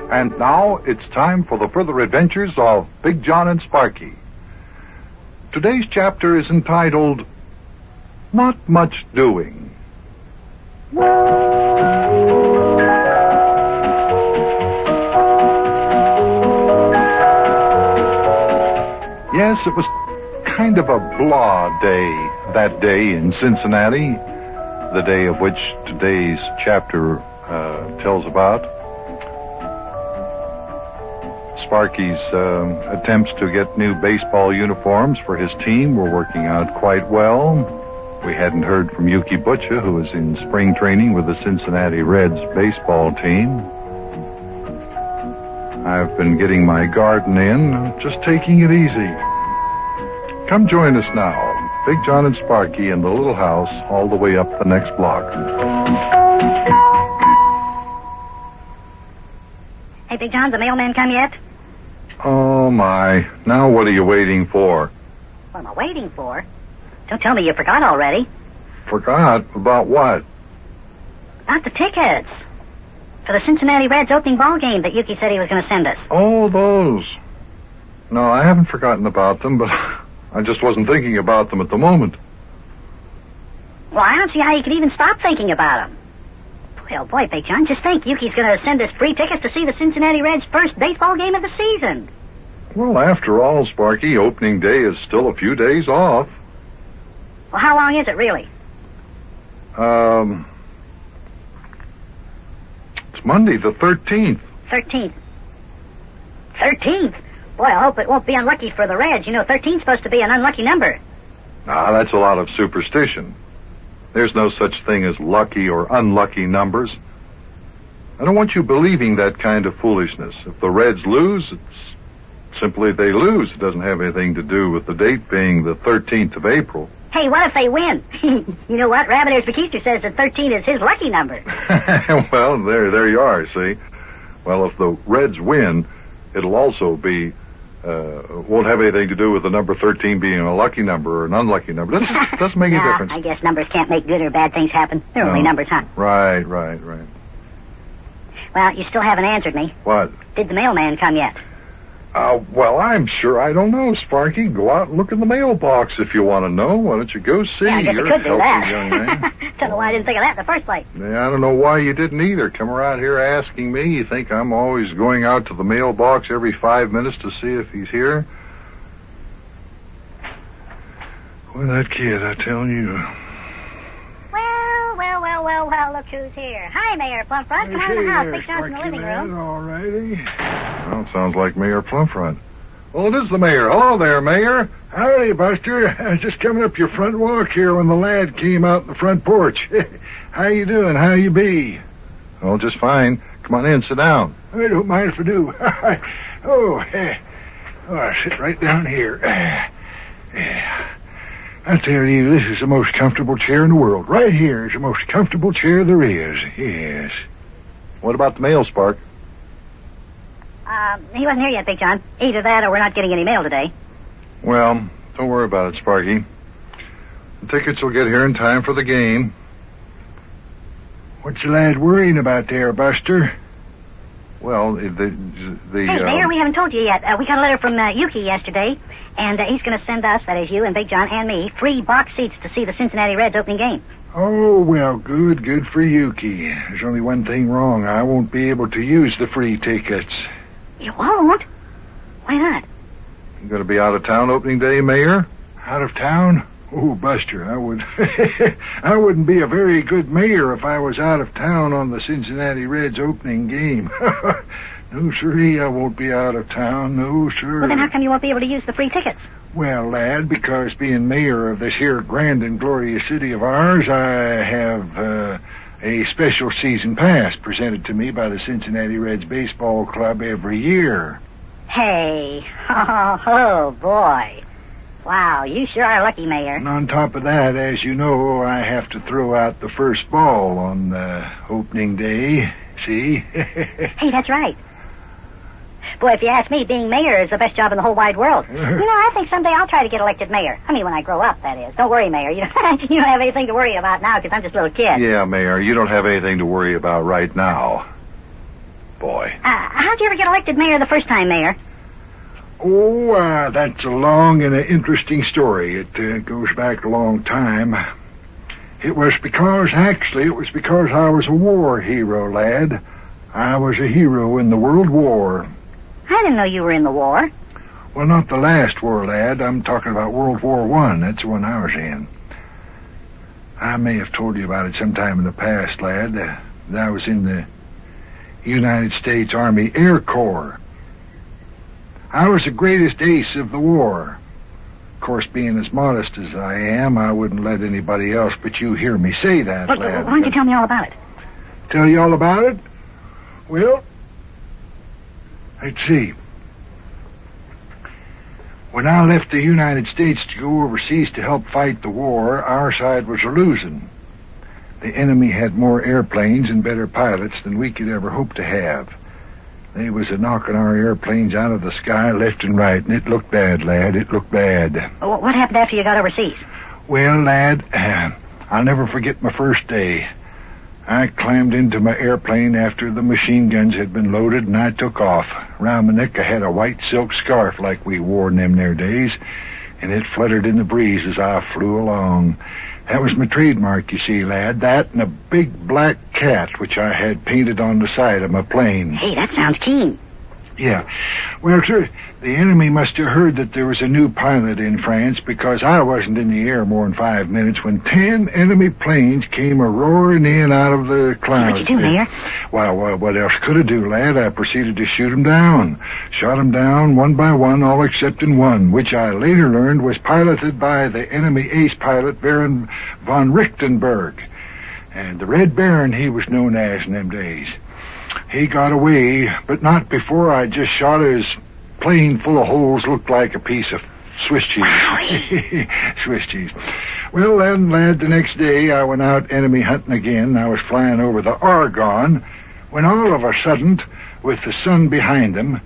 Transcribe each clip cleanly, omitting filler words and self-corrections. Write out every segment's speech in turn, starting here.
And now it's time for the further adventures of Big John and Sparky. Today's chapter is entitled, Not Much Doing. Yes, it was kind of a blah day, that day in Cincinnati, the day of which today's chapter tells about. Sparky's attempts to get new baseball uniforms for his team were working out quite well. We hadn't heard from Yuki Butcher, who was in spring training with the Cincinnati Reds baseball team. I've been getting my garden in, just taking it easy. Come join us now, Big John and Sparky in the little house all the way up the next block. Hey, Big John, the mailman come yet? Oh, my. Now what are you waiting for? What am I waiting for? Don't tell me you forgot already. Forgot? About what? About the tickets. For the Cincinnati Reds opening ball game that Yuki said he was going to send us. Oh, those. No, I haven't forgotten about them, but I just wasn't thinking about them at the moment. Well, I don't see how you could even stop thinking about them. Boy, oh boy, Big John, just think. Yuki's going to send us free tickets to see the Cincinnati Reds' first baseball game of the season. Well, after all, Sparky, opening day is still a few days off. Well, how long is it, really? It's Monday the 13th. 13th. 13th? Boy, I hope it won't be unlucky for the Reds. You know, 13's supposed to be an unlucky number. That's a lot of superstition. There's no such thing as lucky or unlucky numbers. I don't want you believing that kind of foolishness. If the Reds lose, it's simply they lose. It doesn't have anything to do with the date being the 13th of April. Hey, what if they win? You know what? Rabbit Ears McKeister says that 13 is his lucky number. Well, there you are, see? Well, if the Reds win, it'll also be, won't have anything to do with the number 13 being a lucky number or an unlucky number. It doesn't make any difference. I guess numbers can't make good or bad things happen. They're only numbers, huh? Right. Well, you still haven't answered me. What? Did the mailman come yet? Well, I'm sure I don't know, Sparky. Go out and look in the mailbox if you want to know. Why don't you go see? Yeah, I guess You're I could do a that. healthy young man. Don't know why I didn't think of that in the first place. Yeah, I don't know why you didn't either. Come around here asking me. You think I'm always going out to the mailbox every 5 minutes to see if he's here? Boy, that kid, I tell you. Well, look who's here. Hi, Mayor Plumfront. Come on in the house. Big John's in the living room. All righty. Well, it sounds like Mayor Plumfront. Well, it is the mayor. Hello there, Mayor. Howdy, Buster. I was just coming up your front walk here when the lad came out in the front porch. How you doing? How you be? Oh, just fine. Come on in, sit down. I don't mind if I do. I'll sit right down here. I tell you, this is the most comfortable chair in the world. Right here is the most comfortable chair there is. Yes. What about the mail, Spark? He wasn't here yet, Big John. Either that or we're not getting any mail today. Well, don't worry about it, Sparky. The tickets will get here in time for the game. What's the lad worrying about there, Buster? Well, Hey, Mayor, we haven't told you yet. We got a letter from Yuki yesterday, and he's going to send us, that is you and Big John and me, free box seats to see the Cincinnati Reds opening game. Oh, well, good for Yuki. There's only one thing wrong. I won't be able to use the free tickets. You won't? Why not? You going to be out of town opening day, Mayor? Out of town? Oh, Buster, I wouldn't be a very good mayor if I was out of town on the Cincinnati Reds opening game. No, sirree, I won't be out of town. No, sir. Well, then how come you won't be able to use the free tickets? Well, lad, because being mayor of this here grand and glorious city of ours, I have a special season pass presented to me by the Cincinnati Reds Baseball Club every year. Hey, oh boy. Wow, you sure are lucky, Mayor. And on top of that, as you know, I have to throw out the first ball on opening day. See? Hey, that's right. Boy, if you ask me, being mayor is the best job in the whole wide world. You know, I think someday I'll try to get elected mayor. I mean, when I grow up, that is. Don't worry, Mayor. You don't have anything to worry about now because I'm just a little kid. Yeah, Mayor, you don't have anything to worry about right now. boy. How'd you ever get elected mayor the first time, Mayor? Oh, that's a long and an interesting story. It goes back a long time. It was because I was a war hero, lad. I was a hero in the World War. I didn't know you were in the war. Well, not the last war, lad. I'm talking about World War I. That's the one I was in. I may have told you about it sometime in the past, lad. I was in the United States Army Air Corps. I was the greatest ace of the war. Of course, being as modest as I am, I wouldn't let anybody else but you hear me say that, Look, lad. why don't you tell me all about it? Tell you all about it? Well, let's see. When I left the United States to go overseas to help fight the war, our side was losing. The enemy had more airplanes and better pilots than we could ever hope to have. They was knocking our airplanes out of the sky left and right, and it looked bad, lad. It looked bad. What happened after you got overseas? Well, lad, I'll never forget my first day. I climbed into my airplane after the machine guns had been loaded, and I took off. Round my neck I had a white silk scarf like we wore in them there days, and it fluttered in the breeze as I flew along. That was my trademark, you see, lad. That and a big black cat, which I had painted on the side of my plane. Hey, that sounds keen. Yeah. Well, sir, the enemy must have heard that there was a new pilot in France, because I wasn't in the air more than 5 minutes when 10 enemy planes came a-roaring in out of the clouds. What'd you do, Mayor? Well, what else could I do, lad? I proceeded to shoot 'em down. Shot 'em down one by one, all except in one, which I later learned was piloted by the enemy ace pilot Baron von Richtenberg. And the Red Baron, he was known as in them days. He got away, but not before I just shot his plane full of holes, looked like a piece of Swiss cheese. Swiss cheese. Well, then, lad, the next day I went out enemy hunting again. I was flying over the Argonne when all of a sudden, with the sun behind them,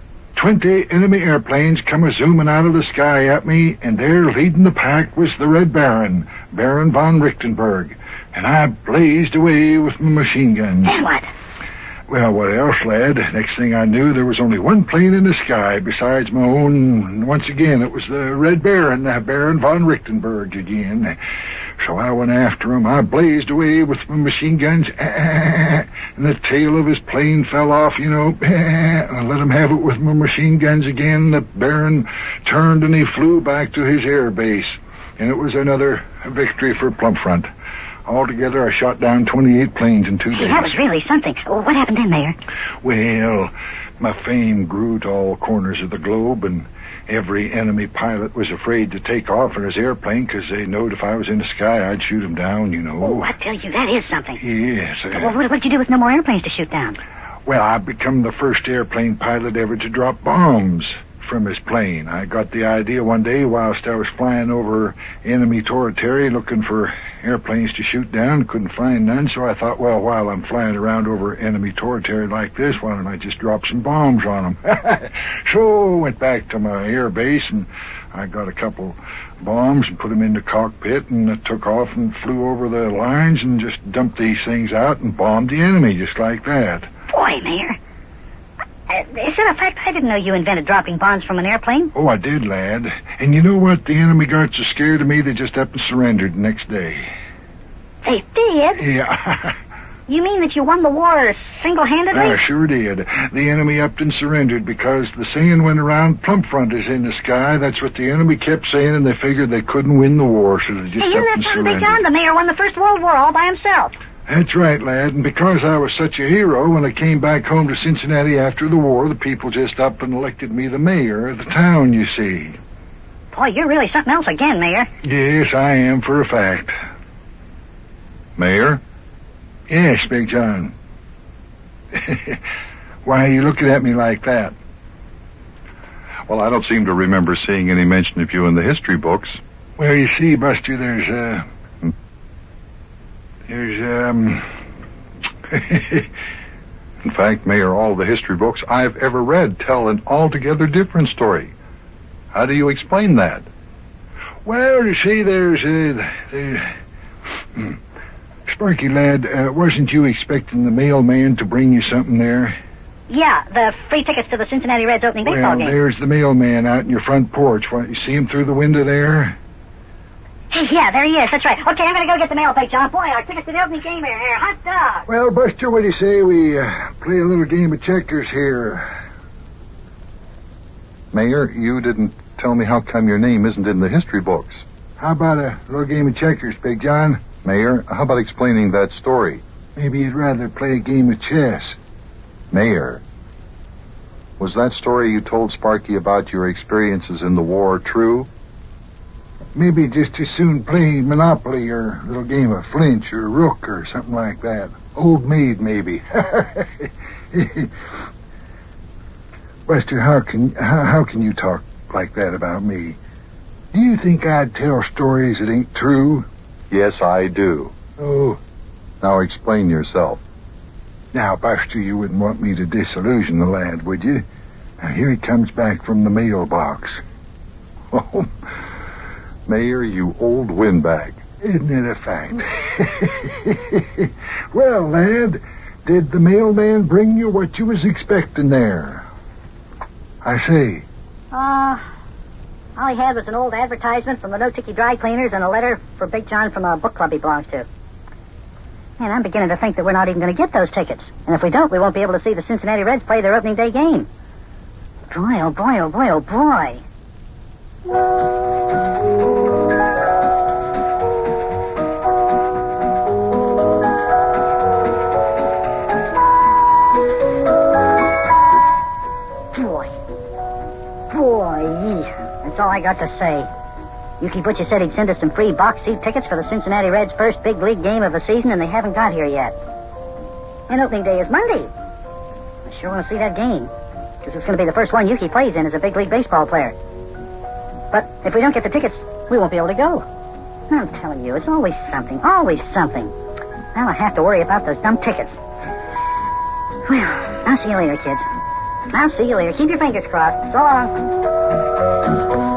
20 enemy airplanes come a-zooming out of the sky at me, and there leading the pack was the Red Baron, Baron von Richtenberg, and I blazed away with my machine guns. Then what? Well, what else, lad? Next thing I knew, there was only one plane in the sky besides my own, and once again, it was the Red Baron, Baron von Richtenberg again. So I went after him. I blazed away with my machine guns, and the tail of his plane fell off, you know. I let him have it with my machine guns again. The Baron turned and he flew back to his air base, and it was another victory for Plumpfront. Altogether, I shot down 28 planes in 2 days. Hey, that was really something. What happened then, Mayor? Well, my fame grew to all corners of the globe, and every enemy pilot was afraid to take off in his airplane because they knowed if I was in the sky, I'd shoot him down, you know. Oh, I tell you, that is something. Yes. What'd you do with no more airplanes to shoot down? Well, I've become the first airplane pilot ever to drop bombs from his plane. I got the idea one day whilst I was flying over enemy territory looking for airplanes to shoot down. Couldn't find none, so I thought, well, while I'm flying around over enemy territory like this, why don't I just drop some bombs on them? So I went back to my air base, and I got a couple bombs and put them in the cockpit, and I took off and flew over the lines and just dumped these things out and bombed the enemy just like that. Boy, Mayor. Is it a fact I didn't know you invented dropping bombs from an airplane? Oh, I did, lad. And you know what? The enemy got so scared of me, they just up and surrendered the next day. They did? Yeah. You mean that you won the war single-handedly? I sure did. The enemy upped and surrendered because the saying went around, Plumpfront is in the sky. That's what the enemy kept saying, and they figured they couldn't win the war, so they just Hey, upped isn't and that something, surrendered. Big John? The mayor won the First World War all by himself. That's right, lad. And because I was such a hero, when I came back home to Cincinnati after the war, the people just up and elected me the mayor of the town, you see. Boy, you're really something else again, Mayor. Yes, I am, for a fact. Mayor? Yes, Big John. Why are you looking at me like that? Well, I don't seem to remember seeing any mention of you in the history books. Well, you see, Buster, there's In fact, Mayor, all the history books I've ever read tell an altogether different story. How do you explain that? Well, you see, there's Sparky, lad, wasn't you expecting the mailman to bring you something there? Yeah, the free tickets to the Cincinnati Reds opening baseball game. There's the mailman out in your front porch. You see him through the window there? Hey, yeah, there he is. That's right. Okay, I'm going to go get the mail plate, John. Boy, our tickets to the opening game are here. Hot dog. Well, Buster, what do you say we play a little game of checkers here? Mayor, you didn't tell me how come your name isn't in the history books. How about a little game of checkers, Big John? Mayor, how about explaining that story? Maybe you'd rather play a game of chess. Mayor, was that story you told Sparky about your experiences in the war true? Maybe just as soon play Monopoly or a little game of flinch or rook or something like that. Old maid, maybe. Buster, how can you talk like that about me? Do you think I'd tell stories that ain't true? Yes, I do. Oh. Now explain yourself. Now, Buster, you wouldn't want me to disillusion the lad, would you? Now, here he comes back from the mailbox. Oh, Mayor, you old windbag. Isn't it a fact? Well, lad, did the mailman bring you what you was expecting there? I say. All he had was an old advertisement from the No-Ticky Dry Cleaners and a letter for Big John from a book club he belongs to. Man, I'm beginning to think that we're not even going to get those tickets. And if we don't, we won't be able to see the Cincinnati Reds play their opening day game. Boy, oh boy, oh boy, oh boy. That's all I got to say. Yuki Butcher said he'd send us some free box seat tickets for the Cincinnati Reds' first big league game of the season, and they haven't got here yet. And opening day is Monday. I sure want to see that game, because it's going to be the first one Yuki plays in as a big league baseball player. But if we don't get the tickets, we won't be able to go. I'm telling you, it's always something, always something. Now I have to worry about those dumb tickets. Well, I'll see you later, kids. I'll see you later. Keep your fingers crossed. So long.